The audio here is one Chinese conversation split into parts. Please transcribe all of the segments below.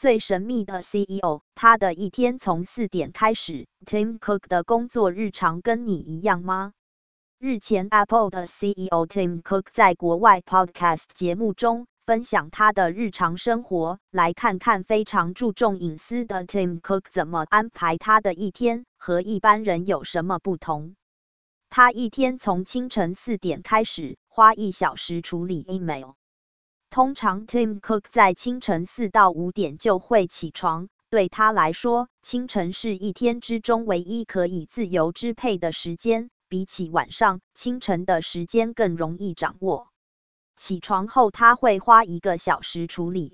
最神秘的 CEO， 他的一天从4点开始。Tim Cook 的工作日常跟你一样吗？日前 Apple 的 CEO Tim Cook 在国外 Podcast 节目中分享他的日常生活，来看看非常注重隐私的 Tim Cook 怎么安排他的一天，和一般人有什么不同。他一天从清晨4点开始，花1小时处理 email。通常 Tim Cook 在清晨4到5点就会起床，对他来说，清晨是一天之中唯一可以自由支配的时间，比起晚上，清晨的时间更容易掌握。起床后他会花1个小时处理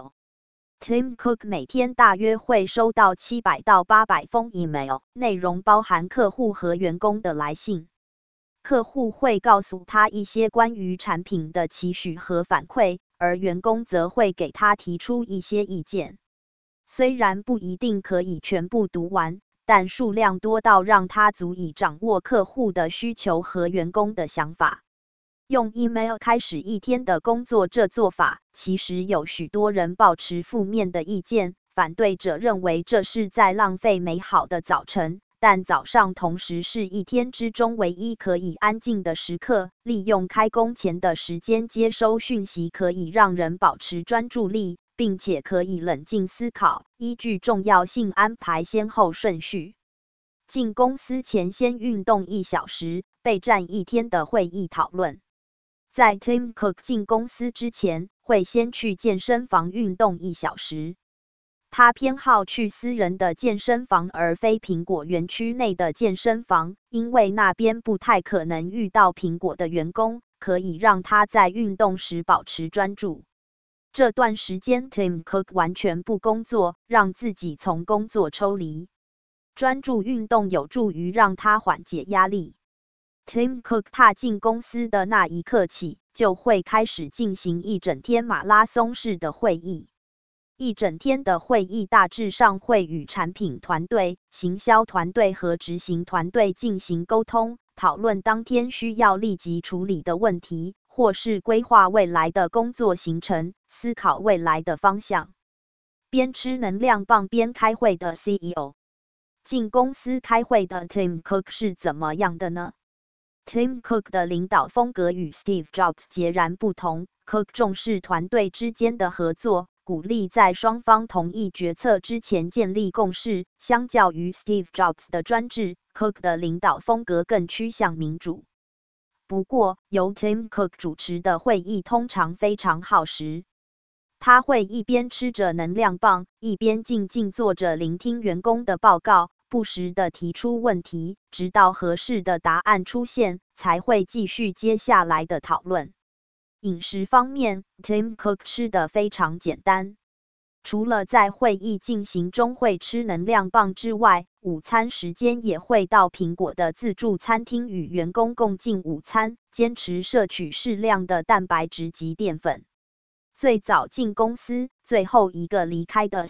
email。Tim Cook 每天大约会收到700到800封 email， 内容包含客户和员工的来信。客户会告诉他一些关于产品的期许和反馈，而员工则会给他提出一些意见。虽然不一定可以全部读完，但数量多到让他足以掌握客户的需求和员工的想法。用 email 开始一天的工作，这做法其实有许多人抱持负面的意见，反对者认为这是在浪费美好的早晨。但早上同时是一天之中唯一可以安静的时刻，利用开工前的时间接收讯息可以让人保持专注力，并且可以冷静思考，依据重要性安排先后顺序。进公司前先运动1小时，备战一天的会议讨论。在 Tim Cook 进公司之前，会先去健身房运动1小时。他偏好去私人的健身房而非苹果园区内的健身房，因为那边不太可能遇到苹果的员工，可以让他在运动时保持专注。这段时间 Tim Cook 完全不工作，让自己从工作抽离。专注运动有助于让他缓解压力。Tim Cook 踏进公司的那一刻起，就会开始进行一整天马拉松式的会议。一整天的会议大致上会与产品团队、行销团队和执行团队进行沟通，讨论当天需要立即处理的问题，或是规划未来的工作行程，思考未来的方向。边吃能量棒边开会的 CEO。进公司开会的 Tim Cook 是怎么样的呢？ Tim Cook 的领导风格与 Steve Jobs 截然不同。Cook 重视团队之间的合作，鼓励在双方同意决策之前建立共识。相较于 Steve Jobs 的专制， Cook 的领导风格更趋向民主。不过，由 Tim Cook 主持的会议通常非常耗时。他会一边吃着能量棒，一边静静坐着聆听员工的报告，不时地提出问题，直到合适的答案出现，才会继续接下来的讨论。饮食方面 ，Tim Cook 吃得非常简单。除了在会议进行中会吃能量棒之外，午餐时间也会到苹果的自助餐厅与员工共进午餐，坚持摄取适量的蛋白质及淀粉。最早进公司，最后一个离开的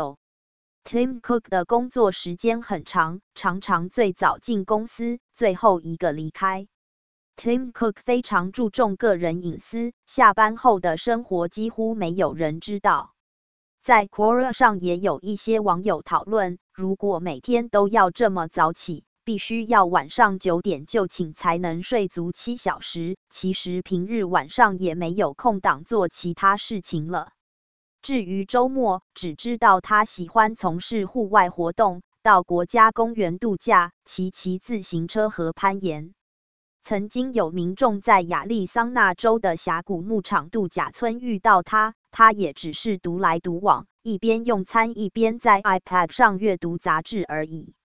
CEO。Tim Cook 的工作时间很长，常常最早进公司，最后一个离开。Tim Cook 非常注重个人隐私，下班后的生活几乎没有人知道。在 Quora 上也有一些网友讨论，如果每天都要这么早起，必须要晚上9点就寝才能睡足7小时，其实平日晚上也没有空档做其他事情了。至于周末，只知道他喜欢从事户外活动，到国家公园度假，骑自行车和攀岩。曾经有民众在亚利桑那州的峡谷牧场度假村遇到他，他也只是独来独往，一边用餐一边在 iPad 上阅读杂志而已。